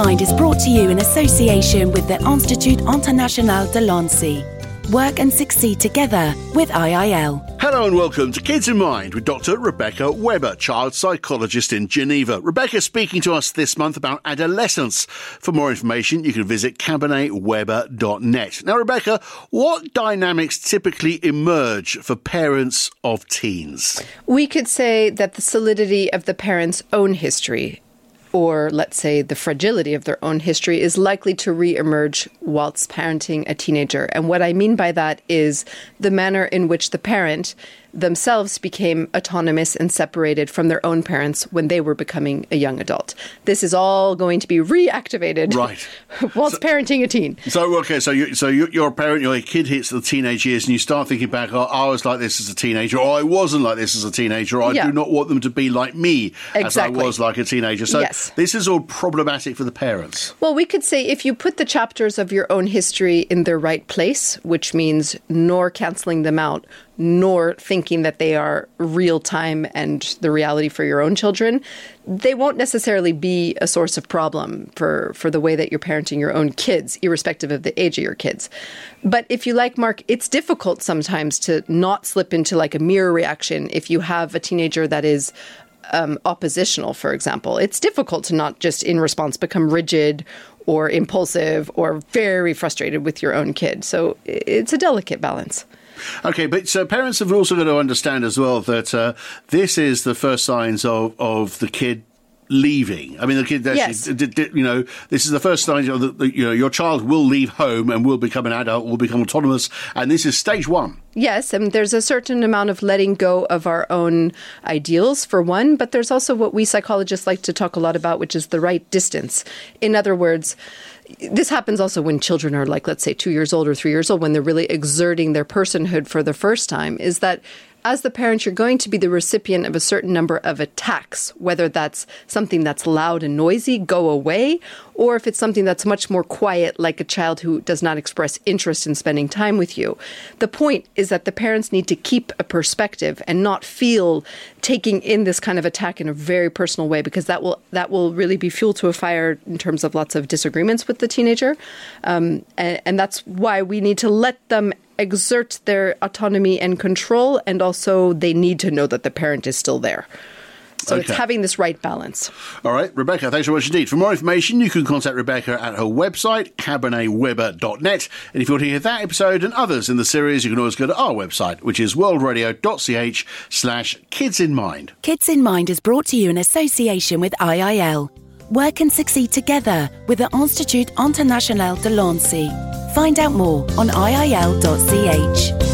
Mind is brought to you in association with the Institut International de Lancy. Work and succeed together with IIL. Hello and welcome to Kids in Mind with Dr. Rebecca Weber, child psychologist in Geneva. Rebecca speaking to us this month about adolescence. For more information, you can visit cabinetweber.net. Now, Rebecca, what dynamics typically emerge for parents of teens? We could say that the solidity of the parents' own history, or let's say the fragility of their own history, is likely to re-emerge whilst parenting a teenager. And what I mean by that is the manner in which the parent themselves became autonomous and separated from their own parents when they were becoming a young adult. This is all going to be reactivated whilst parenting a teen. So you're a parent, your kid hits the teenage years and you start thinking back, oh, I was like this as a teenager, or I wasn't like this as a teenager, or I do not want them to be like me as I was like a teenager. So this is all problematic for the parents. Well, we could say if you put the chapters of your own history in their right place, which means nor cancelling them out, nor thinking that they are real time and the reality for your own children, they won't necessarily be a source of problem for the way that you're parenting your own kids, irrespective of the age of your kids. But if you like, Mark, it's difficult sometimes to not slip into like a mirror reaction if you have a teenager that is oppositional, for example. It's difficult to not just in response become rigid or impulsive or very frustrated with your own kid. So it's a delicate balance. Okay, but parents have also got to understand as well that this is the first signs of the kid leaving. I mean, the kid actually, this is the first sign that your child will leave home and will become an adult, will become autonomous, and this is stage one. Yes, and there's a certain amount of letting go of our own ideals, for one, but there's also what we psychologists like to talk a lot about, which is the right distance. In other words, this happens also when children are like, let's say, 2 years old or 3 years old, when they're really exerting their personhood for the first time, is that as the parent, you're going to be the recipient of a certain number of attacks, whether that's something that's loud and noisy, go away, or if it's something that's much more quiet, like a child who does not express interest in spending time with you. The point is that the parents need to keep a perspective and not feel taking in this kind of attack in a very personal way, because that will really be fuel to a fire in terms of lots of disagreements with the teenager. And that's why we need to let them exert their autonomy and control, and also they need to know that the parent is still there. So it's having this right balance. All right, Rebecca, thanks so much indeed. For more information, you can contact Rebecca at her website, cabinetweber.net. And if you want to hear that episode and others in the series, you can always go to our website, which is worldradio.ch/Kids in Mind. Kids in Mind is brought to you in association with IIL. Work and succeed together with the Institut International de Lancy. Find out more on iil.ch.